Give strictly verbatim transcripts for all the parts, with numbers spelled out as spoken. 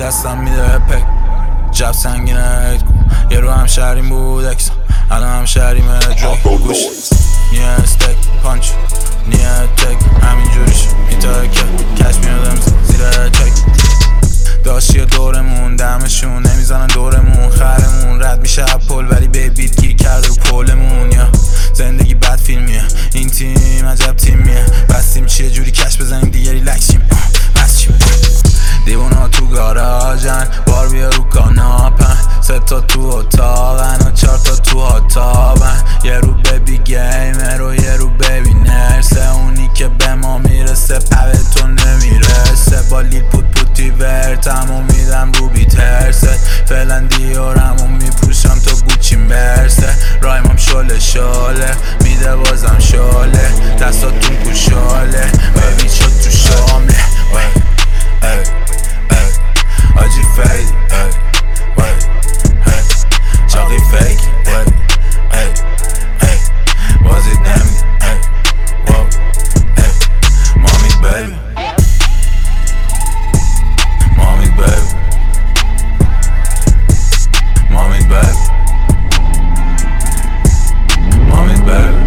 دستم میده پک جب سنگینه هید کن یه رو هم شهریم بود اکسا الان هم شهریم درک گوش نیه استک پانچ نیه تک همینجوریش میتاه که کش میادم زیر چک داشتی دورمون دمشون نمیزنن دورمون خرمون رد میشه پل ولی بیبیت گیر کرده رو پولمون یا زندگی بد فیلمیه این تیم عجب تیمیه بستیم چیه جوری کش بزنیم دیگه ریلکسیم بس چیم دیوونا تو گاراژن بار بیا رو کاناپن سه تا تو اتاقن و چهار تا تو اتاقن یه رو ببی گیمر و یه رو ببی نرسه اونی که به ما میرسه پوه تو نمیرسه با لیل پوت پوتی ورتمو میدم رو بی ترسه فعلا دیارمو میپوشم تا گوچی مرسه رایمم شله شاله میده بازم شاله دستاتون پوشاله ببین شد تو شامله آجی فیدی چاقی فیکی بازید نمی مامی بیبی مامی بیبی مامی بیبی مامی بیبی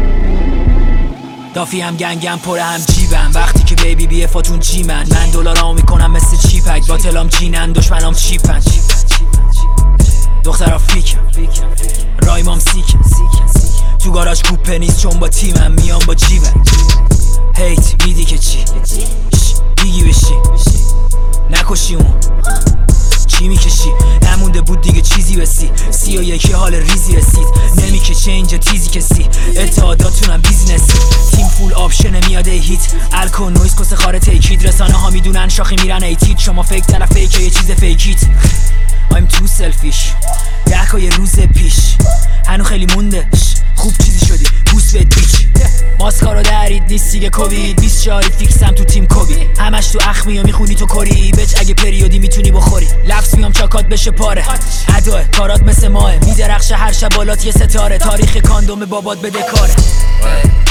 دافی هم گنگم پر هم جیبم وقتی که بیبی بیه فاتون جی من من دلارامو میکنم مثل چیپک باطلام جینن دشمنام چیپن دخترها فیکم رایمام سیکم تو گاراژ کوپه نیست چون با تیمم میام با جیبک هیت میدی که چی بیگی بشی نکشی اون چی میکشی نمونده بود دیگه چیزی بسی سی و یکی حال ریزی رسید نمیکشه اینجا تیزی کسی اتحاداتونم بیزنسی تیم فول آپشن میاده هیت الکل نویز کس خاره تیکید رسانه ها میدونن شاخی میرن ایتید شما فیک طرف فیکه یه چیز فیکیت I'm too selfish ده که یه روز پیش هنو خیلی مونده خوب چیزی شدی بوس بهت بیچ ماسکارو درید نیست دیگه کووید بیست چهاری فیکسم تو تیم کوبی همش تو اخمی و میخونی تو کری بچ اگه پریودی میتونی بخوری لفظ میام چاکات بشه پاره اداه کارات مثل ماه میدرخشه هر شب بالات یه ستاره تاریخ کاندوم بابات بده کاره